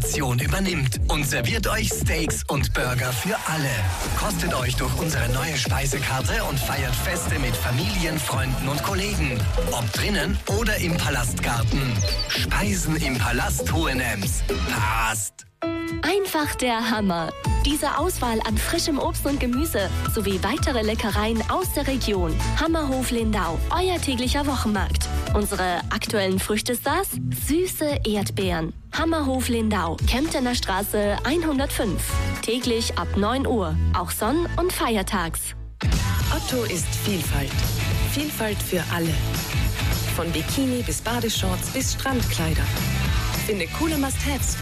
Organisation übernimmt und serviert euch Steaks und Burger für alle. Kostet euch durch unsere neue Speisekarte und feiert Feste mit Familien, Freunden und Kollegen. Ob drinnen oder im Palastgarten. Speisen im Palast Hohenems. Passt! Einfach der Hammer. Diese Auswahl an frischem Obst und Gemüse sowie weitere Leckereien aus der Region. Hammerhof Lindau, euer täglicher Wochenmarkt. Unsere aktuellen Früchtestars? Süße Erdbeeren. Hammerhof Lindau, Kemptener Straße 105. Täglich ab 9 Uhr, auch Sonn- und Feiertags. Otto ist Vielfalt. Vielfalt für alle. Von Bikini bis Badeshorts bis Strandkleider. Finde coole Must-Haves